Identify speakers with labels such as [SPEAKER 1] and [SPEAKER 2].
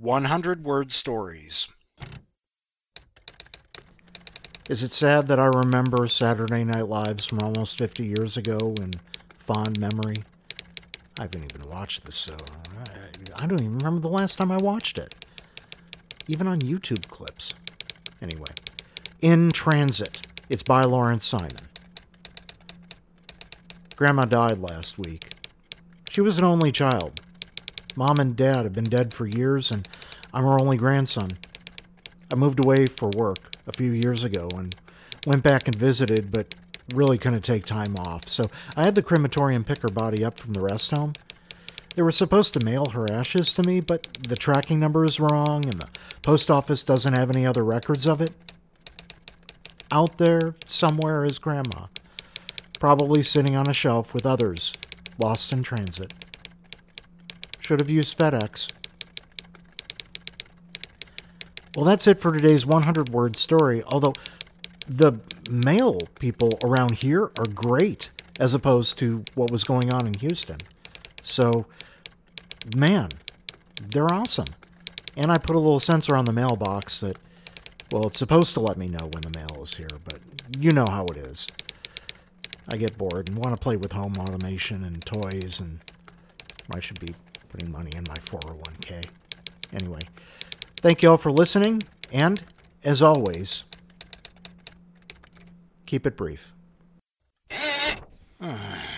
[SPEAKER 1] 100-word stories.
[SPEAKER 2] Is it sad that I remember Saturday Night Lives from almost 50 years ago in fond memory? I haven't even watched this, so I don't even remember the last time I watched it. Even on YouTube clips. Anyway, In Transit. It's by Lawrence Simon. Grandma died last week. She was an only child. Mom and Dad have been dead for years, and I'm her only grandson. I moved away for work a few years ago and went back and visited, but really couldn't take time off, so I had the crematorium pick her body up from the rest home. They were supposed to mail her ashes to me, but the tracking number is wrong, and the post office doesn't have any other records of it. Out there somewhere is Grandma, probably sitting on a shelf with others, lost in transit. Should have used FedEx. Well, that's it for today's 100-word story, although the mail people around here are great as opposed to what was going on in Houston. So, man, they're awesome. And I put a little sensor on the mailbox that, well, it's supposed to let me know when the mail is here, but you know how it is. I get bored and want to play with home automation and toys, and I should be putting money in my 401k. Anyway, thank you all for listening, and, as always, keep it brief.